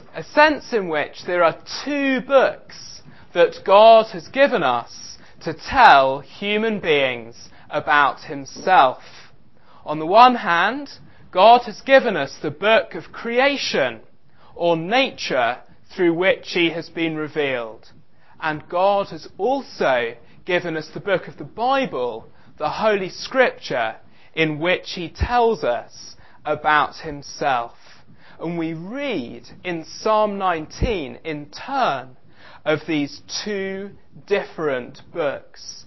a sense in which there are two books that God has given us to tell human beings about himself. On the one hand, God has given us the book of creation, or nature, through which he has been revealed. And God has also given us the book of the Bible, the Holy Scripture, in which he tells us about himself. And we read in Psalm 19 in turn of these two different books.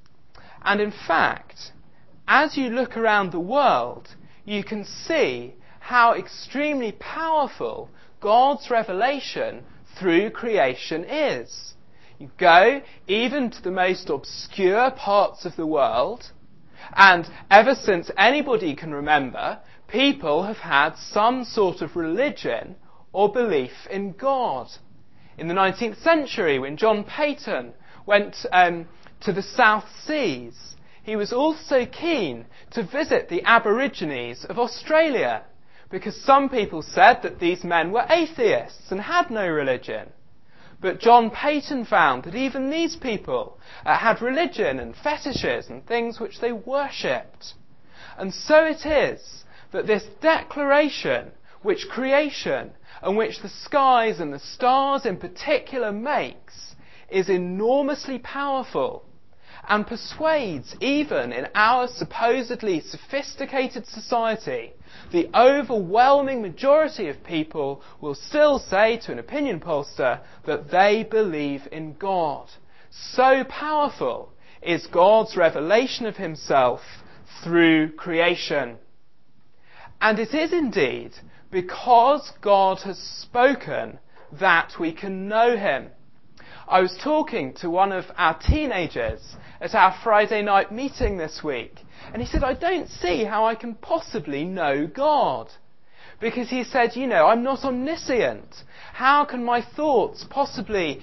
And in fact, as you look around the world, you can see how extremely powerful God's revelation through creation is. You go even to the most obscure parts of the world, and ever since anybody can remember, people have had some sort of religion or belief in God. In the 19th century, when John Peyton went to the South Seas, he was also keen to visit the Aborigines of Australia, because some people said that these men were atheists and had no religion. But John Peyton found that even these people had religion and fetishes and things which they worshipped. And so it is that this declaration which creation and which the skies and the stars in particular makes is enormously powerful and persuades even in our supposedly sophisticated society, the overwhelming majority of people will still say to an opinion pollster that they believe in God. So powerful is God's revelation of himself through creation. And it is indeed because God has spoken that we can know him. I was talking to one of our teenagers at our Friday night meeting this week, and he said, I don't see how I can possibly know God. Because he said, I'm not omniscient. How can my thoughts possibly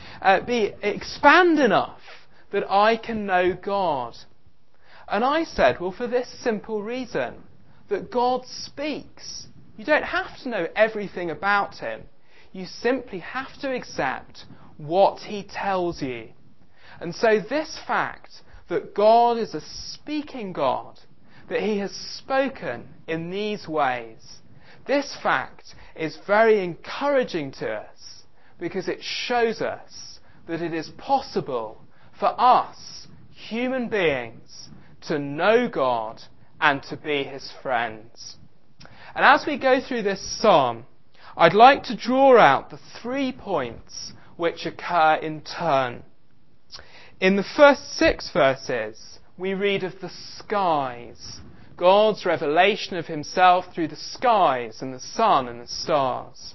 expand enough that I can know God? And I said, well, for this simple reason, that God speaks. You don't have to know everything about him. You simply have to accept what he tells you. And so this fact that God is a speaking God, that he has spoken in these ways, this fact is very encouraging to us because it shows us that it is possible for us, human beings, to know God and to be his friends. And as we go through this psalm, I'd like to draw out the 3 points which occur in turn. In the first 6 verses, we read of the skies, God's revelation of himself through the skies and the sun and the stars.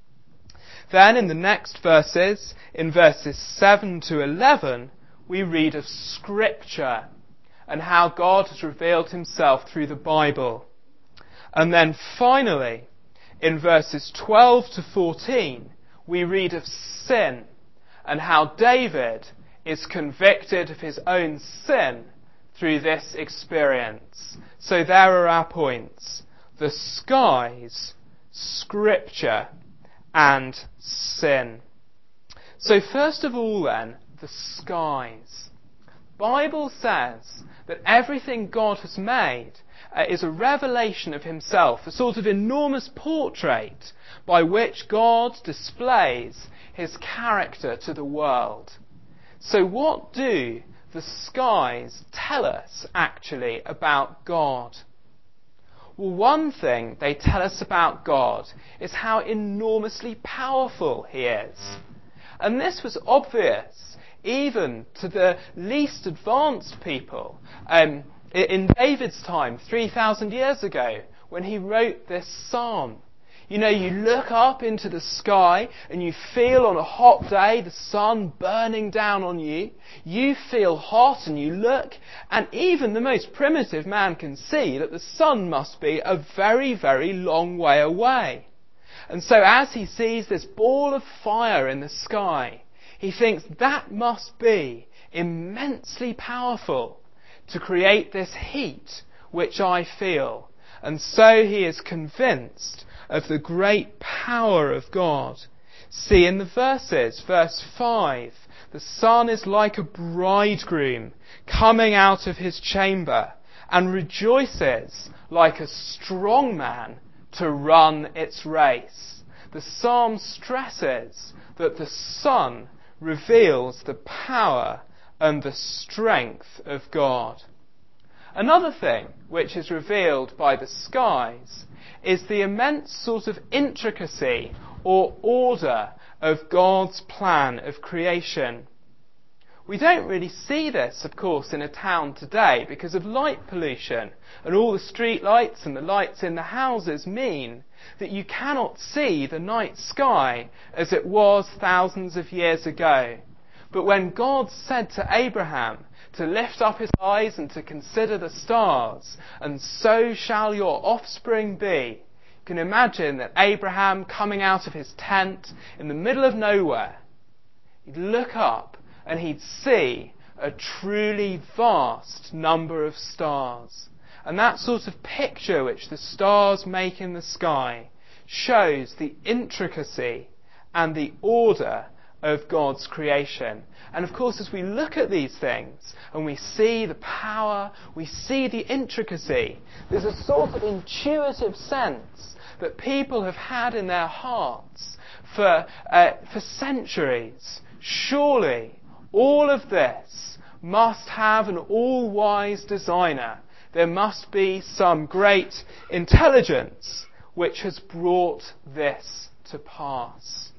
Then in the next verses, in verses 7 to 11, we read of Scripture and how God has revealed himself through the Bible. And then finally, in verses 12 to 14, we read of sin and how David is convicted of his own sin through this experience. So there are our points: the skies, Scripture, and sin. So first of all then, the skies. The Bible says that everything God has made is a revelation of himself, a sort of enormous portrait by which God displays his character to the world. So what do the skies tell us actually about God? Well, one thing they tell us about God is how enormously powerful he is. And this was obvious even to the least advanced people in David's time, 3,000 years ago, when he wrote this psalm. You look up into the sky and you feel on a hot day the sun burning down on you. You feel hot and you look, and even the most primitive man can see that the sun must be a very, very long way away. And so as he sees this ball of fire in the sky, he thinks that must be immensely powerful to create this heat which I feel. And so he is convinced of the great power of God see in the verses. Verse 5, the sun is like a bridegroom coming out of his chamber and rejoices like a strong man to run its race. The psalm stresses that the sun reveals the power and the strength of God. Another thing which is revealed by the skies is the immense sort of intricacy or order of God's plan of creation. We don't really see this, of course, in a town today because of light pollution, and all the street lights and the lights in the houses mean that you cannot see the night sky as it was thousands of years ago. But when God said to Abraham to lift up his eyes and to consider the stars, and so shall your offspring be, you can imagine that Abraham coming out of his tent in the middle of nowhere, he'd look up and he'd see a truly vast number of stars. And that sort of picture which the stars make in the sky shows the intricacy and the order of God's creation. And of course, as we look at these things and we see the power, we see the intricacy, there's a sort of intuitive sense that people have had in their hearts for centuries. Surely, all of this must have an all-wise designer. There must be some great intelligence which has brought this to pass.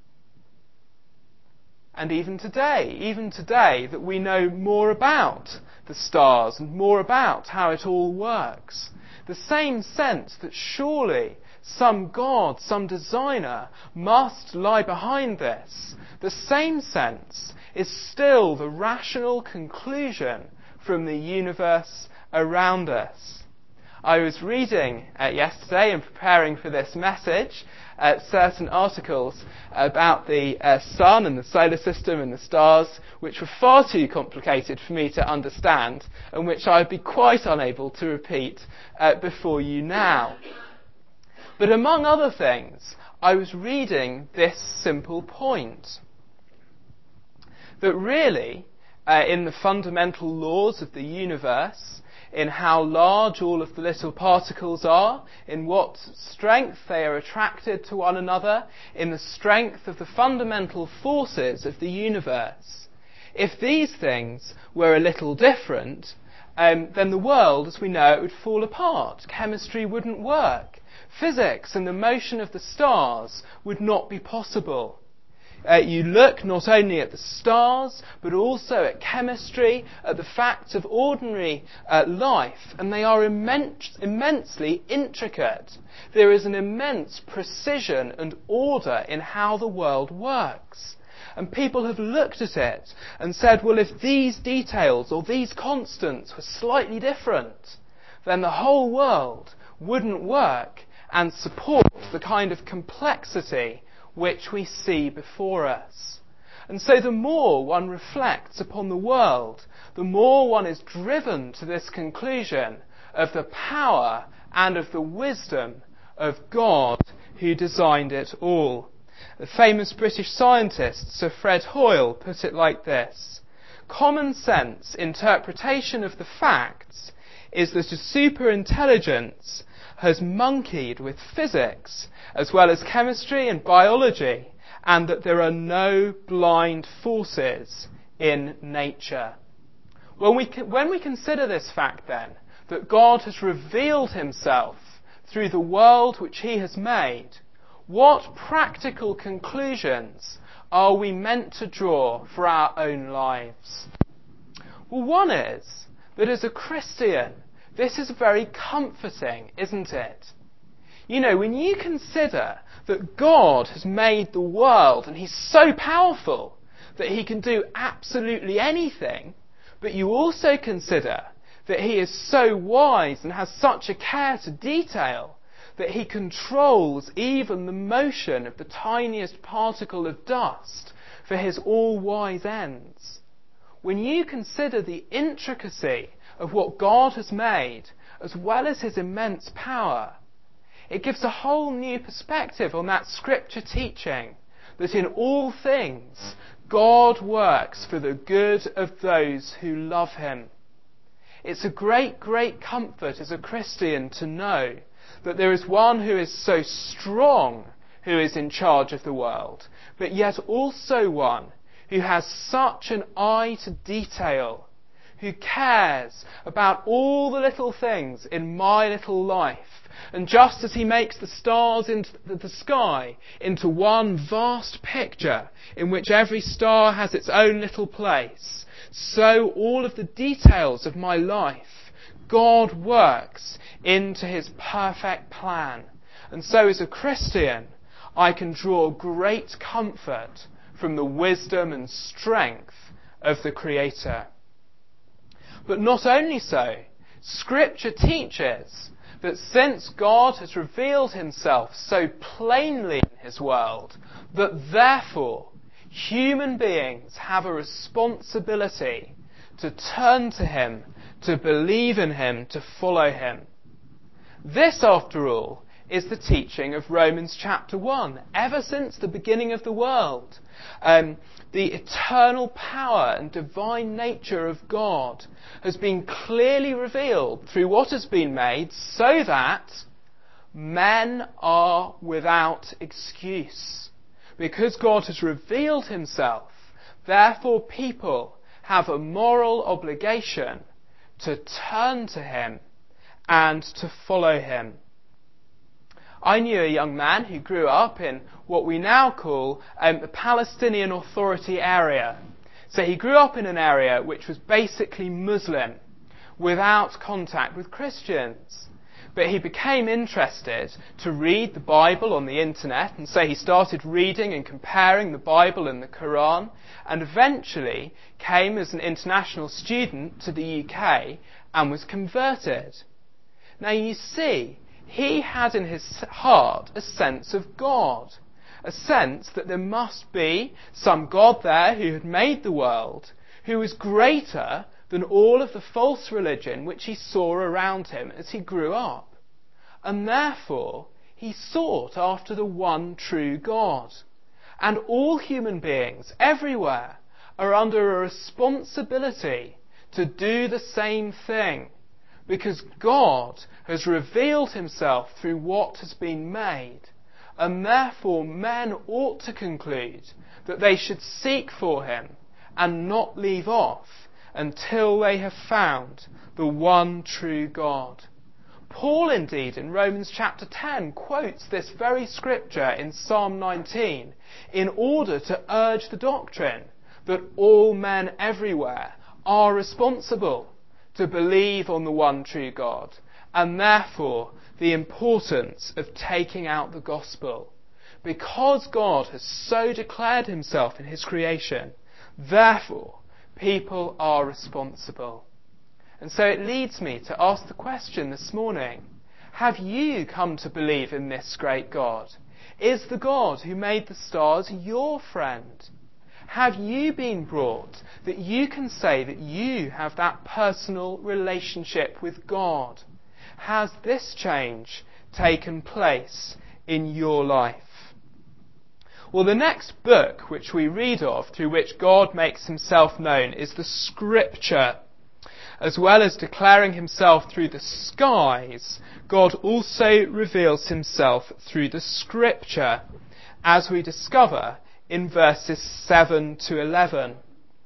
And even today, that we know more about the stars and more about how it all works, the same sense that surely some God, some designer must lie behind this, the same sense is still the rational conclusion from the universe around us. I was reading yesterday and preparing for this message certain articles about the sun and the solar system and the stars, which were far too complicated for me to understand and which I would be quite unable to repeat before you now. But among other things, I was reading this simple point. That really, in the fundamental laws of the universe, in how large all of the little particles are, in what strength they are attracted to one another, in the strength of the fundamental forces of the universe, if these things were a little different, then the world, as we know it, would fall apart. Chemistry wouldn't work. Physics and the motion of the stars would not be possible. You look not only at the stars, but also at chemistry, at the facts of ordinary life, and they are immensely intricate. There is an immense precision and order in how the world works. And people have looked at it and said, well, if these details or these constants were slightly different, then the whole world wouldn't work and support the kind of complexity which we see before us. And so the more one reflects upon the world, the more one is driven to this conclusion of the power and of the wisdom of God who designed it all. The famous British scientist Sir Fred Hoyle put it like this: common sense interpretation of the facts is that a superintelligence has monkeyed with physics as well as chemistry and biology, and that there are no blind forces in nature. When we consider this fact then, that God has revealed himself through the world which he has made, what practical conclusions are we meant to draw for our own lives? Well, one is that as a Christian, this is very comforting, isn't it? You know, when you consider that God has made the world and he's so powerful that he can do absolutely anything, but you also consider that he is so wise and has such a care to detail that he controls even the motion of the tiniest particle of dust for his all-wise ends. When you consider the intricacy of what God has made, as well as his immense power, it gives a whole new perspective on that scripture teaching that in all things God works for the good of those who love him. It's a great, great comfort as a Christian to know that there is one who is so strong who is in charge of the world, but yet also one who has such an eye to detail, who cares about all the little things in my little life. And just as he makes the stars in the sky into one vast picture in which every star has its own little place, so all of the details of my life God works into his perfect plan. And so as a Christian, I can draw great comfort from the wisdom and strength of the Creator. But not only so, Scripture teaches that since God has revealed himself so plainly in his world, that therefore human beings have a responsibility to turn to him, to believe in him, to follow him. This, after all, is the teaching of Romans chapter 1. Ever since the beginning of the world, the eternal power and divine nature of God has been clearly revealed through what has been made, so that men are without excuse. Because God has revealed himself, therefore people have a moral obligation to turn to him and to follow him. I knew a young man who grew up in what we now call the Palestinian Authority area. So he grew up in an area which was basically Muslim, without contact with Christians. But he became interested to read the Bible on the internet, and so he started reading and comparing the Bible and the Quran, and eventually came as an international student to the UK and was converted. Now you see, he had in his heart a sense of God, a sense that there must be some God there who had made the world, who was greater than all of the false religion which he saw around him as he grew up. And therefore, he sought after the one true God. And all human beings, everywhere, are under a responsibility to do the same thing, because God has revealed himself through what has been made, and therefore men ought to conclude that they should seek for him and not leave off until they have found the one true God. Paul indeed in Romans chapter 10 quotes this very scripture in Psalm 19 in order to urge the doctrine that all men everywhere are responsible to believe on the one true God, and therefore the importance of taking out the gospel. Because God has so declared himself in his creation, therefore people are responsible. And so it leads me to ask the question this morning, have you come to believe in this great God? Is the God who made the stars your friend? Have you been brought that you can say that you have that personal relationship with God? Has this change taken place in your life? Well, the next book which we read of through which God makes himself known is the Scripture. As well as declaring himself through the skies, God also reveals himself through the Scripture, as we discover in verses 7 to 11.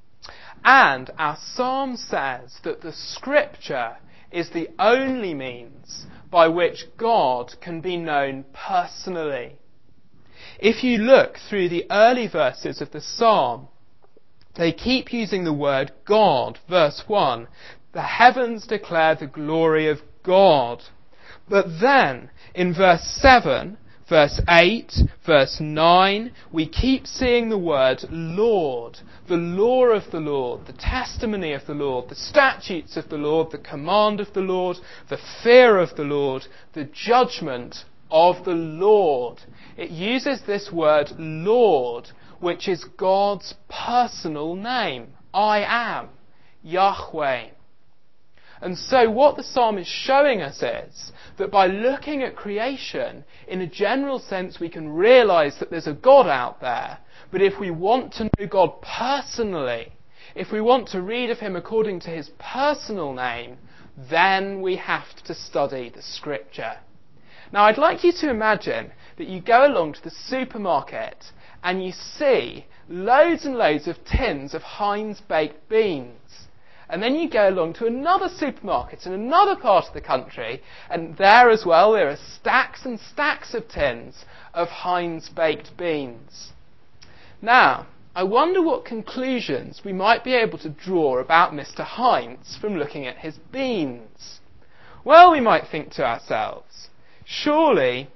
And our psalm says that the Scripture is the only means by which God can be known personally. If you look through the early verses of the psalm, they keep using the word God. Verse 1, the heavens declare the glory of God. But then, in verse 7, verse 8, verse 9, we keep seeing the word Lord, the law of the Lord, the testimony of the Lord, the statutes of the Lord, the command of the Lord, the fear of the Lord, the judgment of the Lord. It uses this word Lord, which is God's personal name. I am Yahweh. And so what the psalm is showing us is that by looking at creation, in a general sense we can realise that there's a God out there, but if we want to know God personally, if we want to read of him according to his personal name, then we have to study the Scripture. Now I'd like you to imagine that you go along to the supermarket and you see loads and loads of tins of Heinz baked beans. And then you go along to another supermarket in another part of the country, and there as well there are stacks and stacks of tins of Heinz baked beans. Now, I wonder what conclusions we might be able to draw about Mr. Heinz from looking at his beans. Well, we might think to ourselves, surely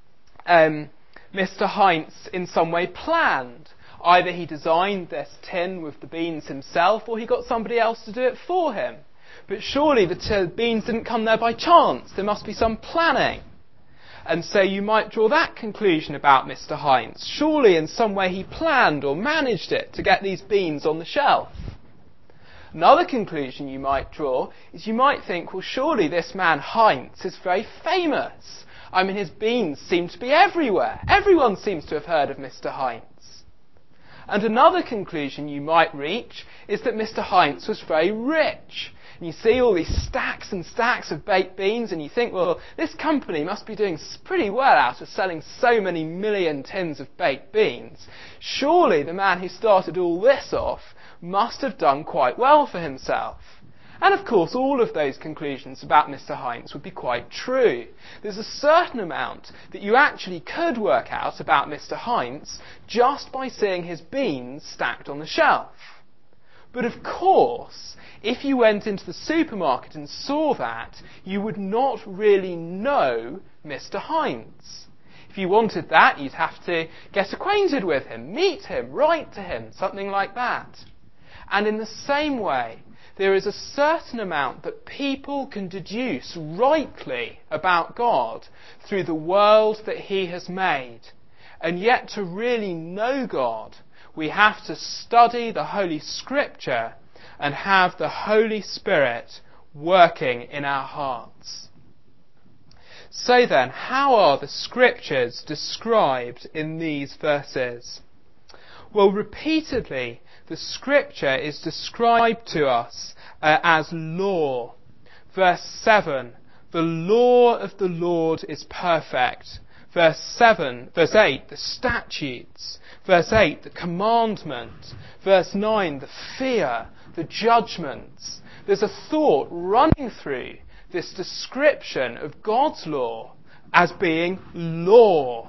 Mr. Heinz in some way planned. Either he designed this tin with the beans himself, or he got somebody else to do it for him. But surely the beans didn't come there by chance. There must be some planning. And so you might draw that conclusion about Mr. Heinz. Surely in some way he planned or managed it to get these beans on the shelf. Another conclusion you might draw is you might think, well, surely this man Heinz is very famous. I mean, his beans seem to be everywhere. Everyone seems to have heard of Mr. Heinz. And another conclusion you might reach is that Mr. Heinz was very rich. And you see all these stacks and stacks of baked beans and you think, well, this company must be doing pretty well out of selling so many million tins of baked beans. Surely the man who started all this off must have done quite well for himself. And of course, all of those conclusions about Mr. Heinz would be quite true. There's a certain amount that you actually could work out about Mr. Heinz just by seeing his beans stacked on the shelf. But of course, if you went into the supermarket and saw that, you would not really know Mr. Heinz. If you wanted that, you'd have to get acquainted with him, meet him, write to him, something like that. And in the same way, there is a certain amount that people can deduce rightly about God through the world that he has made. And yet to really know God, we have to study the Holy Scripture and have the Holy Spirit working in our hearts. So then, how are the Scriptures described in these verses? Well, repeatedly, the Scripture is described to us as law. Verse 7, the law of the Lord is perfect. Verse 8, the statutes. Verse 8, the commandment. Verse 9, the fear, the judgments. There's a thought running through this description of God's law as being law.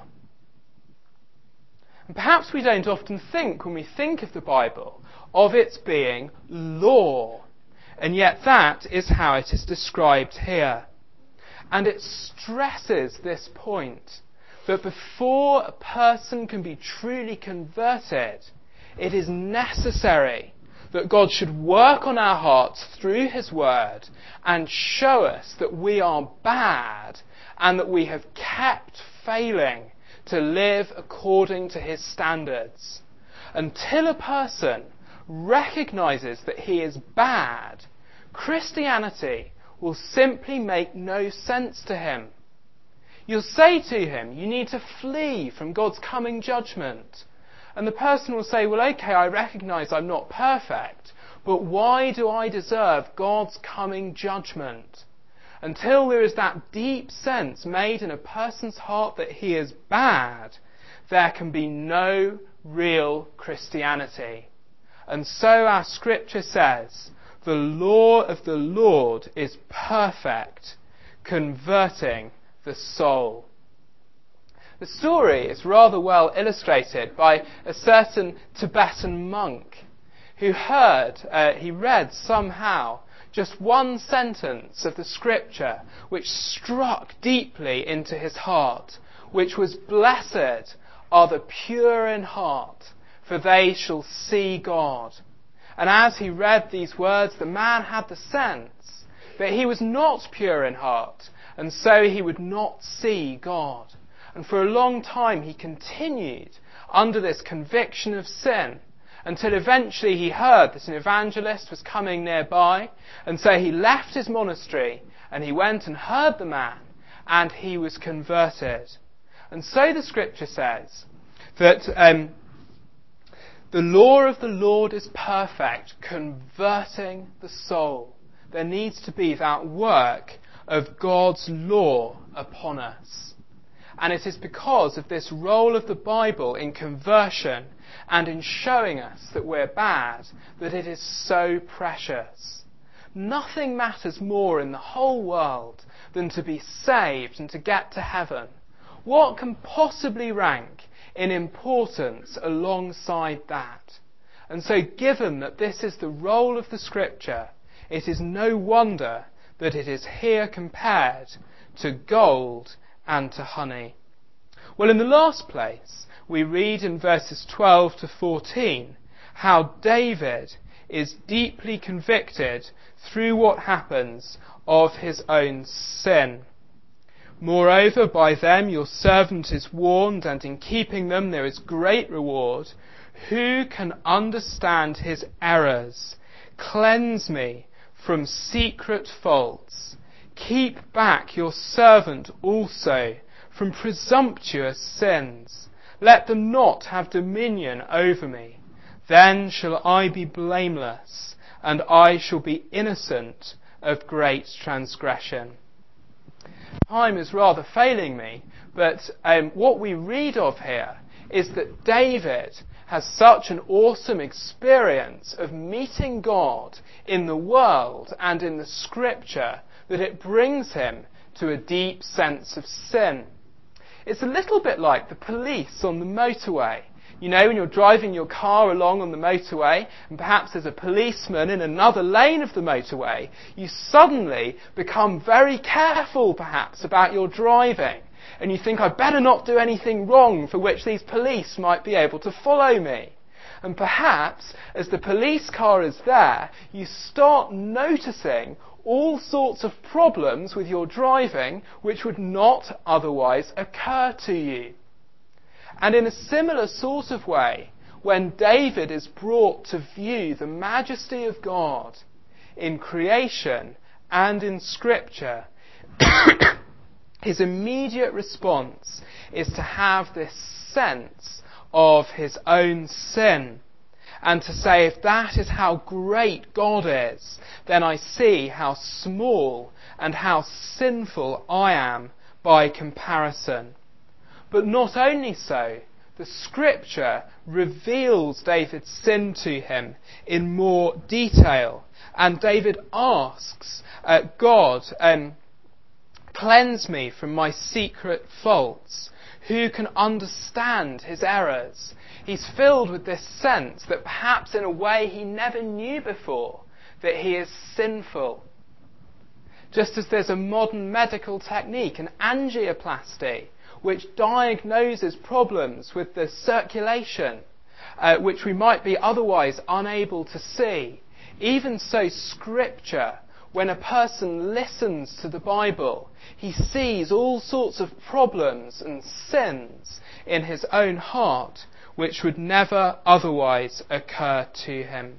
And perhaps we don't often think, when we think of the Bible, of its being law. And yet that is how it is described here. And it stresses this point, that before a person can be truly converted, it is necessary that God should work on our hearts through his word and show us that we are bad and that we have kept failing to live according to his standards. Until a person recognizes that he is bad, Christianity will simply make no sense to him. You'll say to him, you need to flee from God's coming judgment. And the person will say, well, okay, I recognize I'm not perfect, but why do I deserve God's coming judgment? Until there is that deep sense made in a person's heart that he is bad, there can be no real Christianity. And so our scripture says, the law of the Lord is perfect, converting the soul. The story is rather well illustrated by a certain Tibetan monk who he read somehow just one sentence of the scripture which struck deeply into his heart, which was, blessed are the pure in heart, for they shall see God. And as he read these words, the man had the sense that he was not pure in heart, and so he would not see God. And for a long time he continued under this conviction of sin, until eventually he heard that an evangelist was coming nearby, and so he left his monastery and he went and heard the man, and he was converted. And so the scripture says that the law of the Lord is perfect, converting the soul. There needs to be that work of God's law upon us. And it is because of this role of the Bible in conversion and in showing us that we're bad that it is so precious. Nothing matters more in the whole world than to be saved and to get to heaven. What can possibly rank in importance alongside that? And so given that this is the role of the Scripture, it is no wonder that it is here compared to gold and to honey. Well, in the last place, we read in verses 12 to 14 how David is deeply convicted through what happens of his own sin. Moreover, by them your servant is warned, and in keeping them there is great reward. Who can understand his errors? Cleanse me from secret faults. Keep back your servant also from presumptuous sins. Let them not have dominion over me. Then shall I be blameless, and I shall be innocent of great transgression. Time is rather failing me, but what we read of here is that David has such an awesome experience of meeting God in the world and in the Scripture that it brings him to a deep sense of sin. It's a little bit like the police on the motorway. You know, when you're driving your car along on the motorway, and perhaps there's a policeman in another lane of the motorway, you suddenly become very careful, perhaps, about your driving. And you think, I better not do anything wrong for which these police might be able to follow me. And perhaps, as the police car is there, you start noticing all sorts of problems with your driving which would not otherwise occur to you. And in a similar sort of way, when David is brought to view the majesty of God in creation and in Scripture, his immediate response is to have this sense of his own sin and to say, if that is how great God is, then I see how small and how sinful I am by comparison. But not only so, the Scripture reveals David's sin to him in more detail. And David asks God, cleanse me from my secret faults. Who can understand his errors? He's filled with this sense that perhaps in a way he never knew before, that he is sinful. Just as there's a modern medical technique, an angioplasty, which diagnoses problems with the circulation, which we might be otherwise unable to see. Even so, Scripture, when a person listens to the Bible, he sees all sorts of problems and sins in his own heart, which would never otherwise occur to him.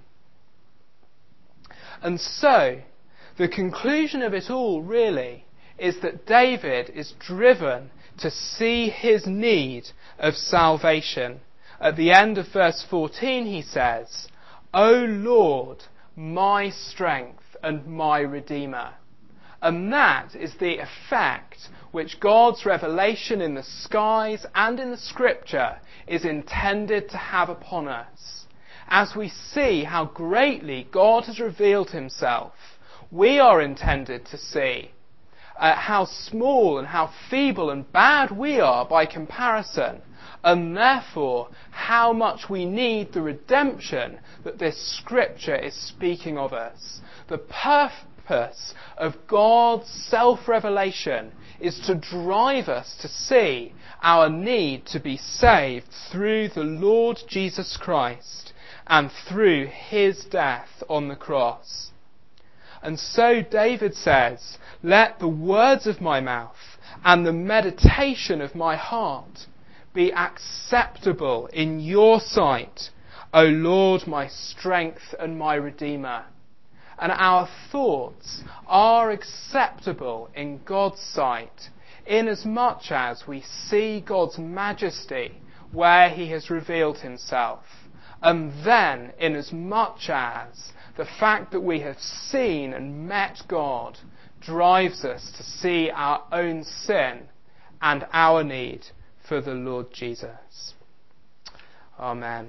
And so, the conclusion of it all really is that David is driven to see his need of salvation. At the end of verse 14 he says, O Lord, my strength and my Redeemer. And that is the effect which God's revelation in the skies and in the Scripture is intended to have upon us. As we see how greatly God has revealed himself, we are intended to see how small and how feeble and bad we are by comparison, and therefore how much we need the redemption that this Scripture is speaking of us. The purpose of God's self-revelation is to drive us to see our need to be saved through the Lord Jesus Christ and through his death on the cross. And so David says, let the words of my mouth and the meditation of my heart be acceptable in your sight, O Lord, my strength and my Redeemer. And our thoughts are acceptable in God's sight, inasmuch as we see God's majesty where he has revealed himself, and then inasmuch as the fact that we have seen and met God drives us to see our own sin and our need for the Lord Jesus. Amen.